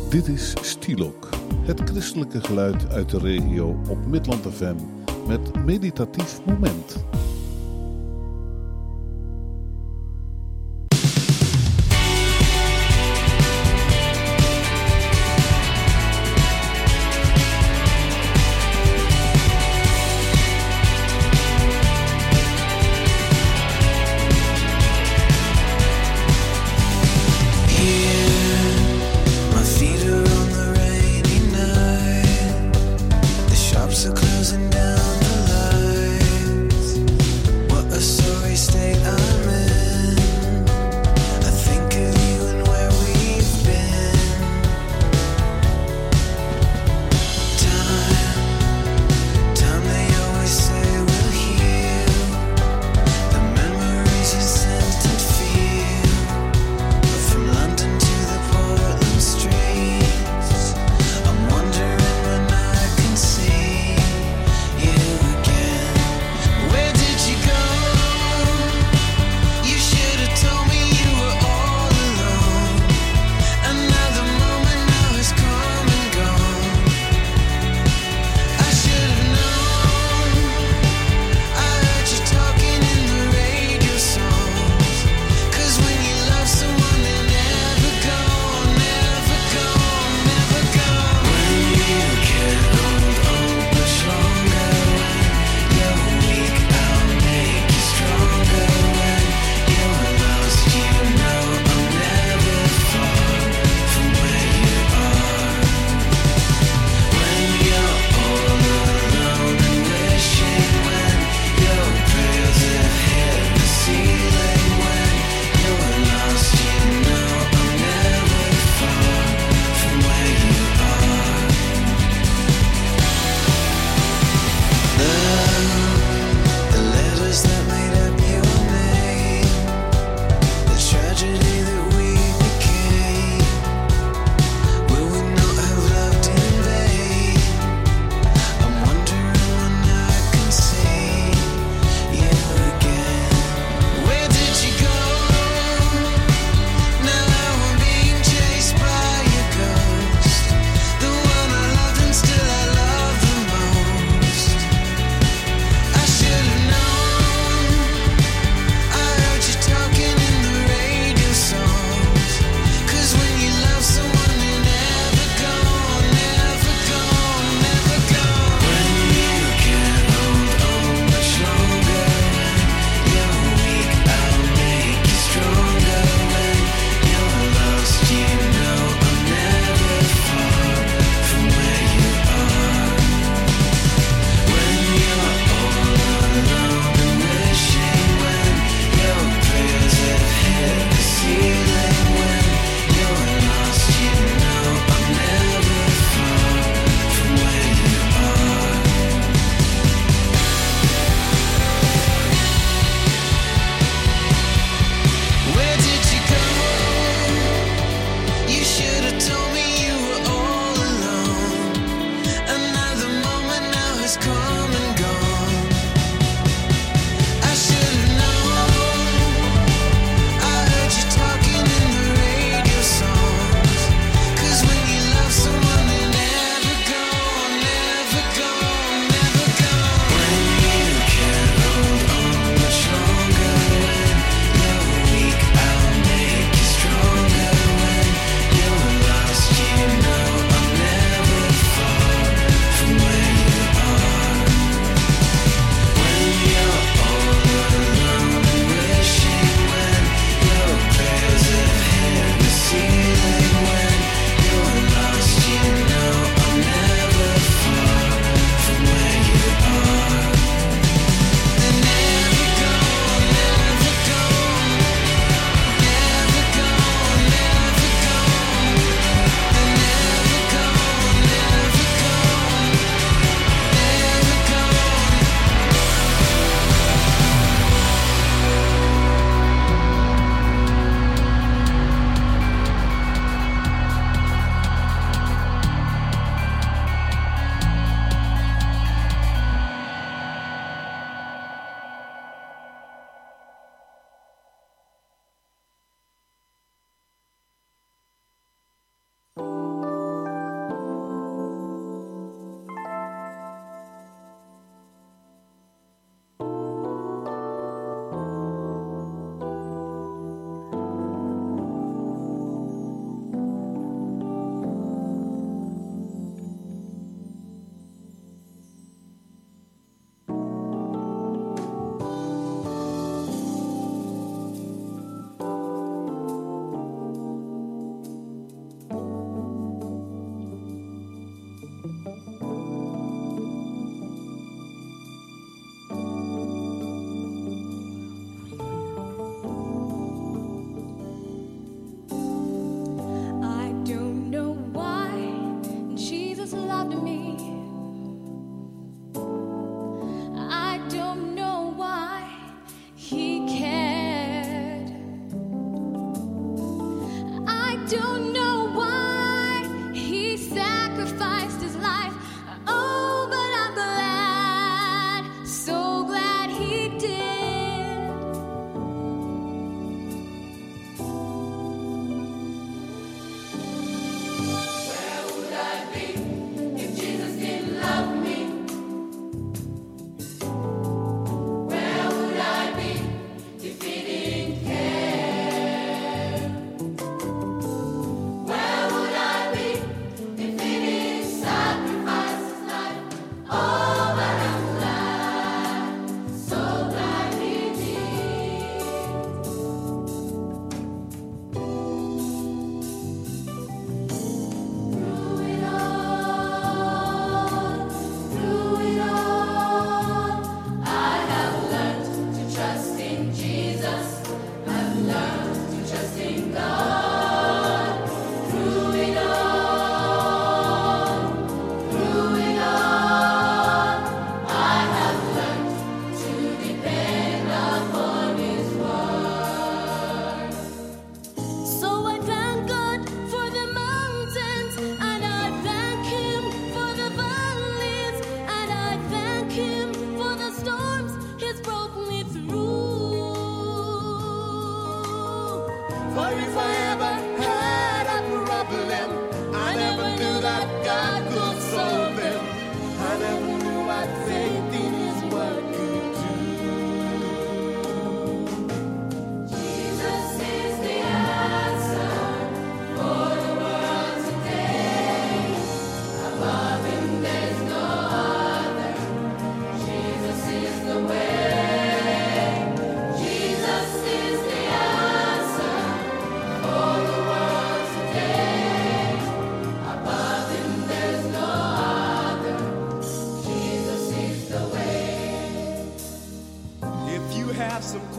Dit is Stielok, het christelijke geluid uit de regio op Midland FM met meditatief moment. Closing down the lights.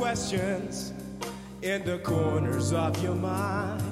questions in the corners of your mind,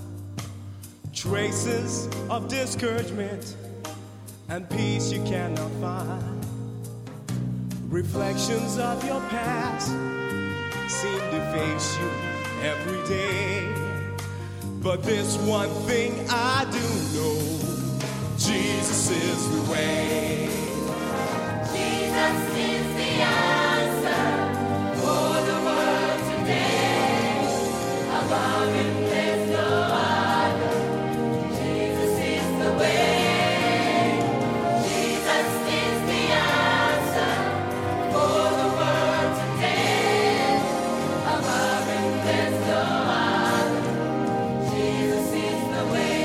traces of discouragement and peace you cannot find, reflections of your past seem to face you every day. But this one thing I do know, Jesus is the way. Jesus is the answer for the world today. Above him there's no other. Jesus is the way. Jesus is the answer for the world today. Above him there's no other. Jesus is the way.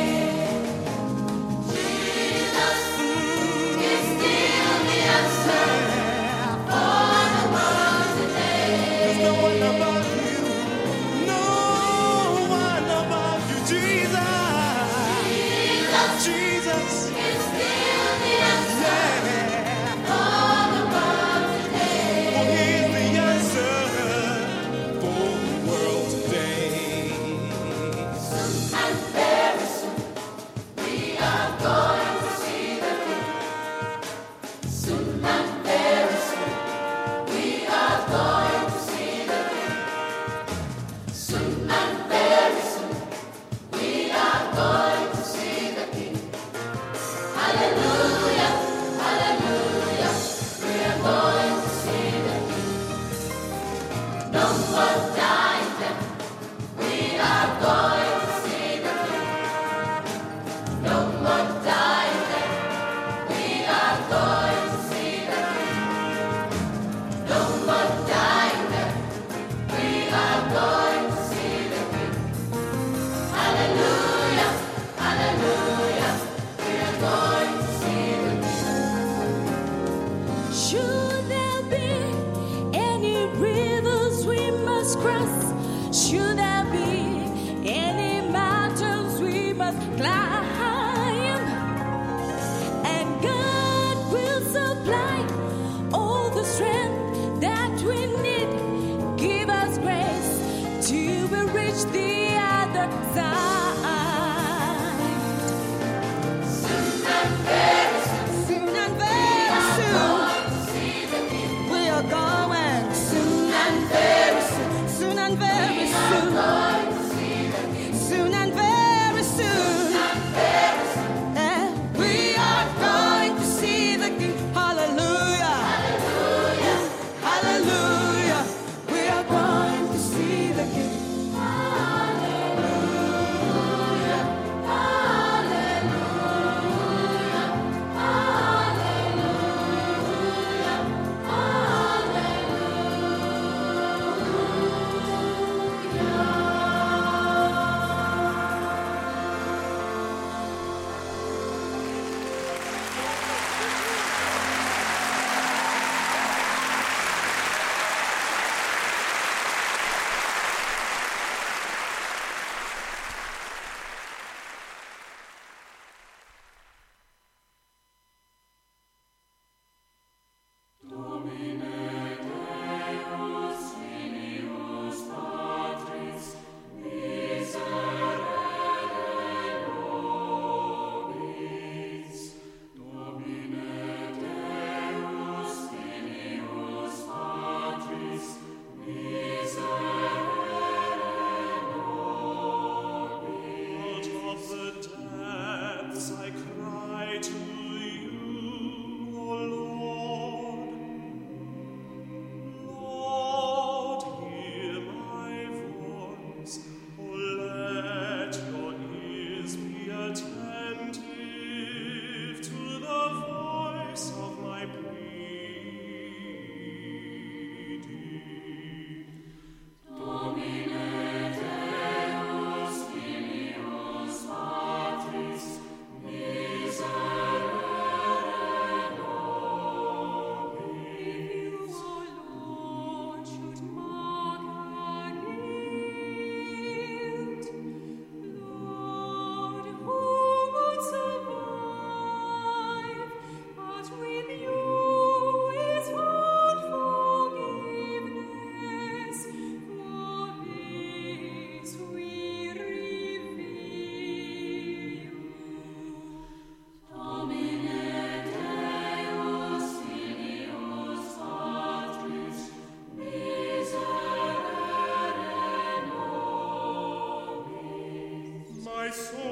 Jesus is still the answer for the world today. There's no one above you, no one above you, Jesus. Jesus, Is still the answer yeah. for the world today. For he's the answer for the world today. And very soon we are going to see the King. Soon and very soon we are going to see the King. Soon and very soon we are going to see the King. Hallelujah, hallelujah, we are going to see the King. No more dying then, we are going to see the King. No more dying then, we are going to see the King. No more dying then, we are going to see the King. Hallelujah, hallelujah, we are going to see the King. Should there be any rivers we must cross? Should there be any mountains we must climb? And God will supply all the strength that we need. Give us grace to reach the other side. Soon and very soon, Soon and we very are soon. going to see the King. We are going Soon and very soon, soon and very we are soon, going to see the King. soon and very soon. And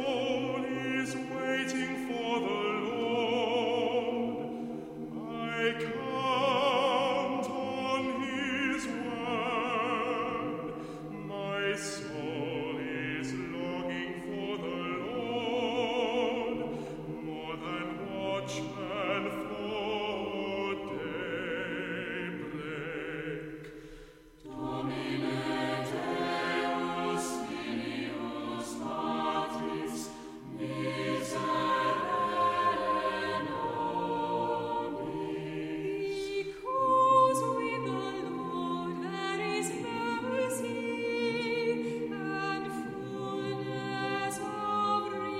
soul is waiting for the Lord. I count on His word. My soul is longing for the Lord, more than watchmen for daybreak. Domine Deus filius Patris, miserere nobis. Because with the Lord there is mercy and fullness of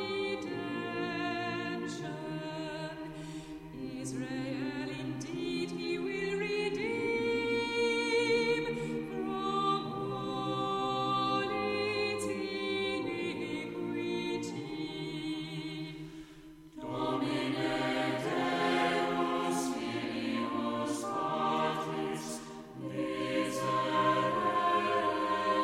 redemption. Israel indeed He will redeem from all its iniquity. Domine Deus filius Patris, miserere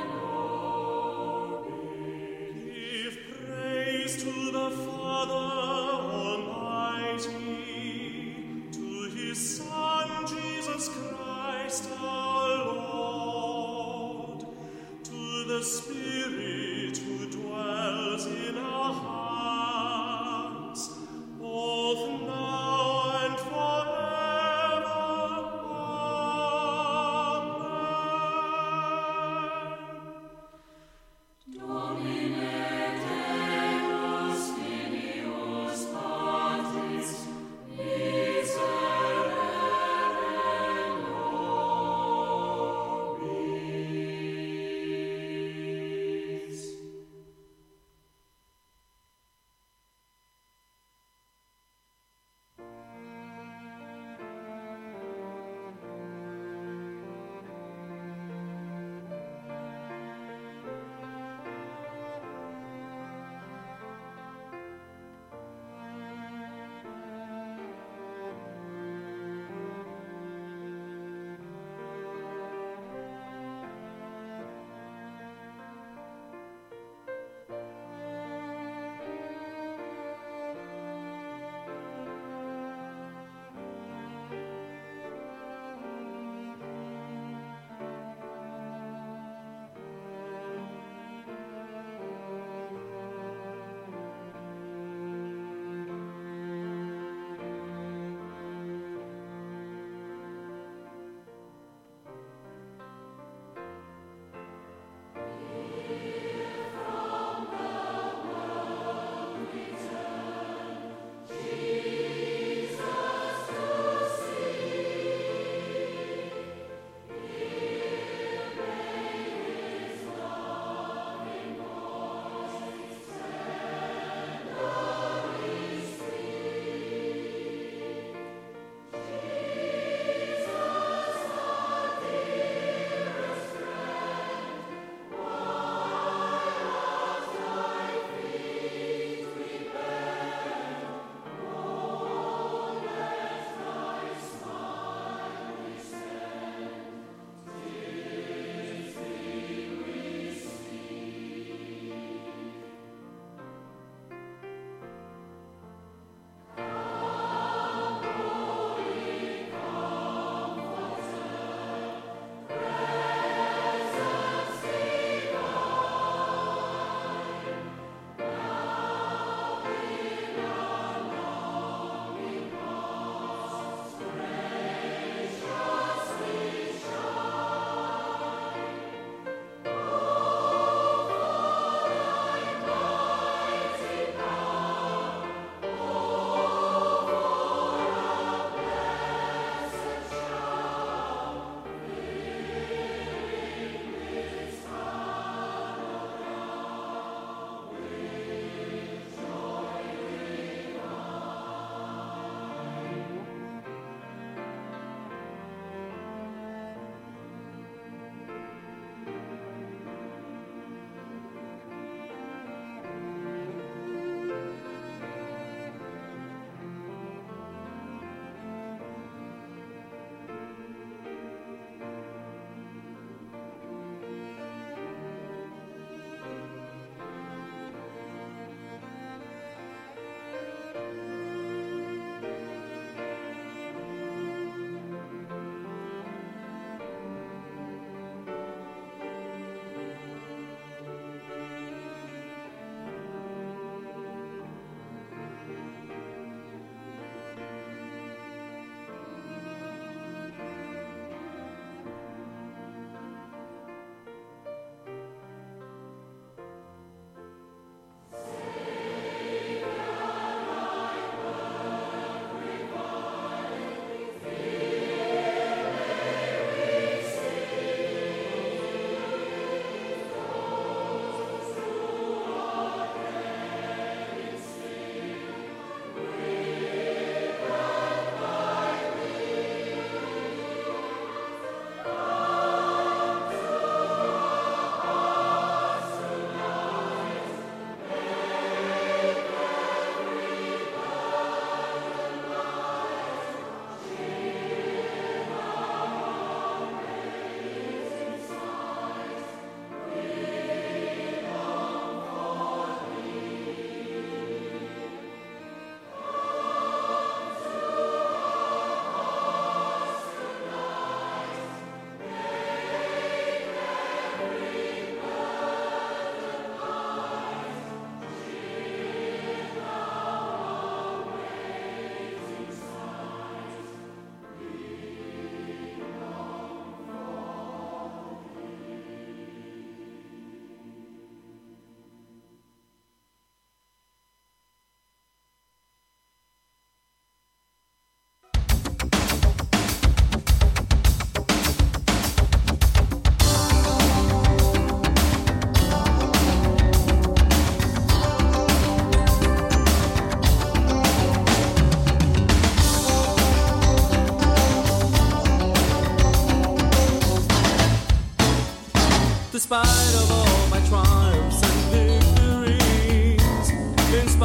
nobis. Give praise to the Father Almighty, to His Son Jesus Christ our Lord, to the Spirit who dwells in our hearts, both now and forever. Amen. Domine Deus filius Patris, miserere nobis.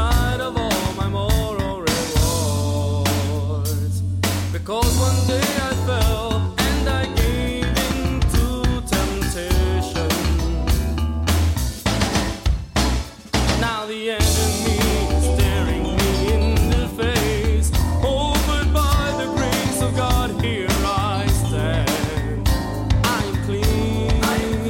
sight of all my moral rewards. Because one day I fell and I gave in to temptation. Now the enemy is staring me in the face. Oh, but by the grace of God, here I stand. I am clean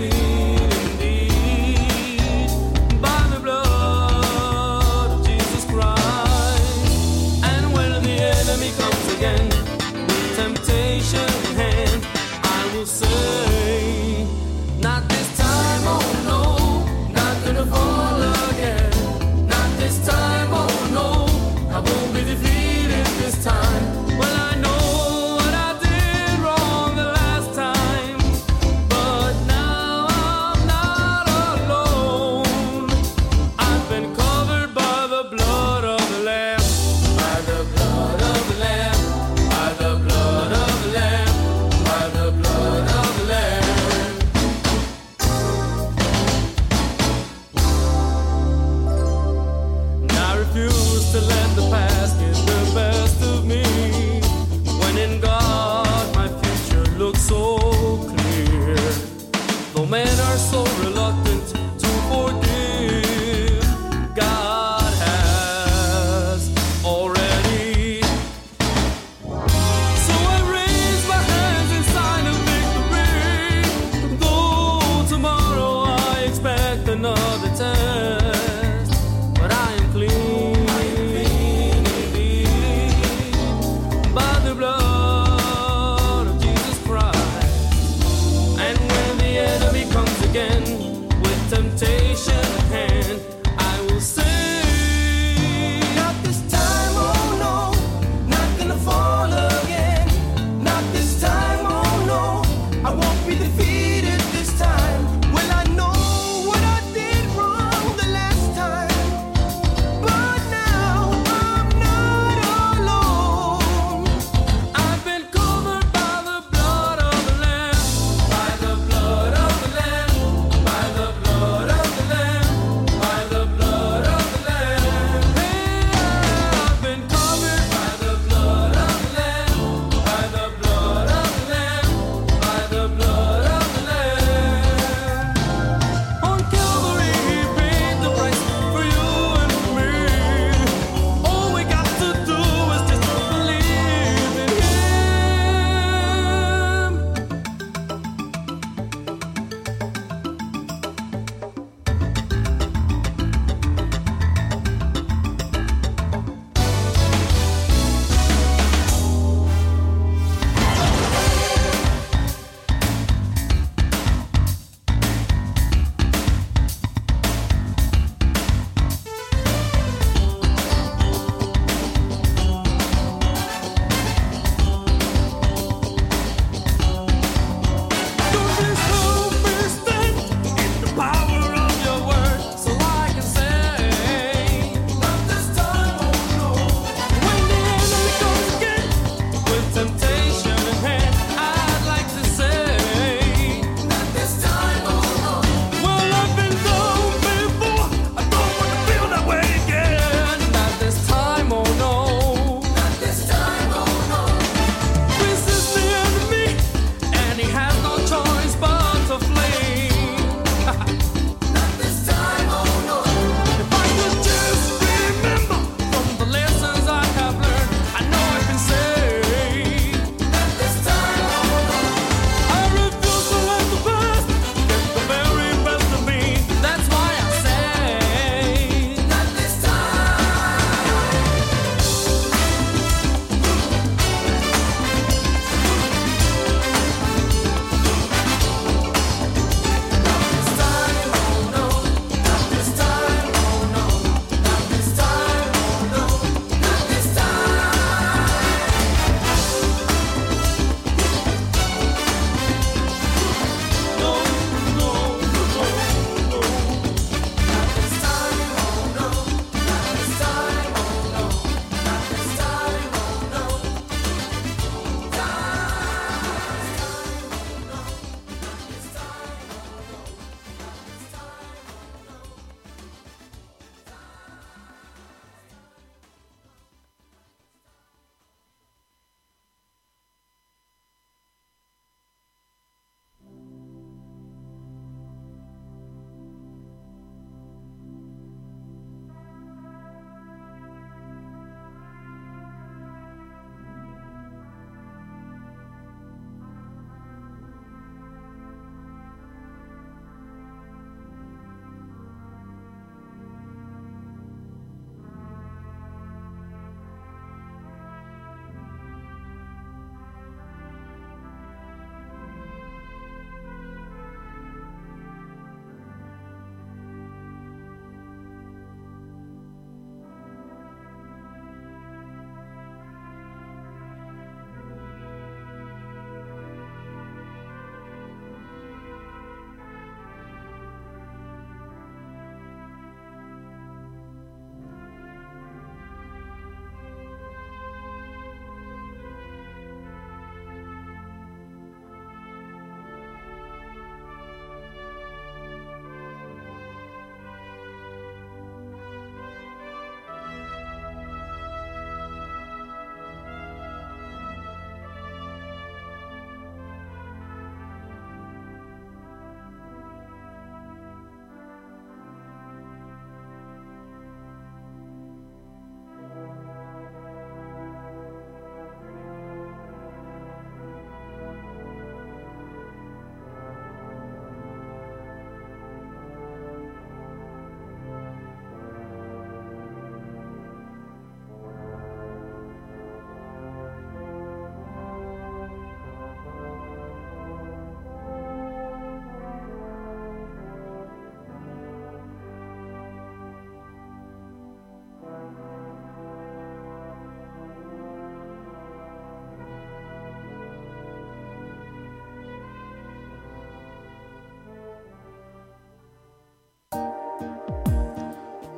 indeed by the blood of Jesus Christ. And when the enemy comes again, with temptation in hand, I will say, not this time, oh no, not gonna fall again. Not this time, oh no, I won't be defeated this time. Well, I know what I did wrong the last time, but now I'm not alone. I've been covered by the blood of the Lamb, by the blood of the Lamb, by the blood of the Lamb, by the blood of the Lamb. And I refuse to let the past get the best of me, when in God my future looks so clear. Though men are so reluctant to forgive, God has already. So I raise my hands in sign of victory, though tomorrow I expect another test. But I am clean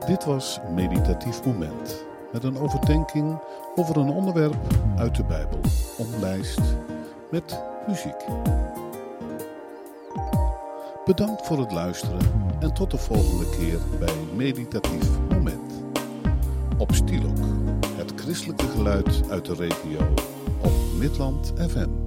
Dit was Meditatief Moment, met een overdenking over een onderwerp uit de Bijbel, omlijst met muziek. Bedankt voor het luisteren en tot de volgende keer bij Meditatief Moment. Op Stilok, het christelijke geluid uit de regio op Midland FM.